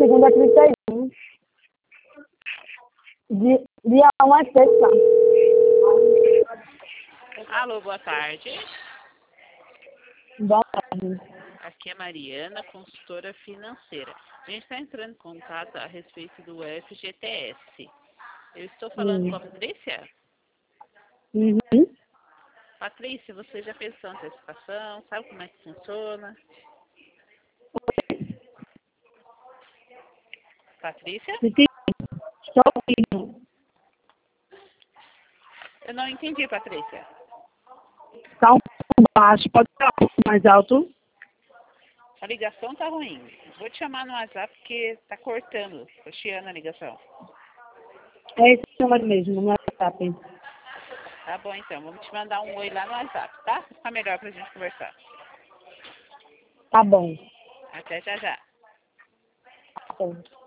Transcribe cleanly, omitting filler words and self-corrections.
segunda a 31. Dia 1 é sexta. Alô, boa tarde. Boa tarde. Aqui é Mariana, consultora financeira. A gente está entrando em contato a respeito do FGTS. Eu estou falando com a Patrícia? Uhum. Patrícia, você já fez sua antecipação? Sabe como é que funciona? Patrícia? Estou ouvindo. Eu não entendi, Patrícia. Está um pouco baixo. Pode falar um pouco mais alto? A ligação tá ruim. Vou te chamar no WhatsApp porque tá cortando. Tô chiando a ligação. É esse número mesmo, no WhatsApp. Tá bom, então. Vamos te mandar um oi lá no WhatsApp, tá? Fica melhor pra gente conversar. Tá bom. Até já já. Tá bom.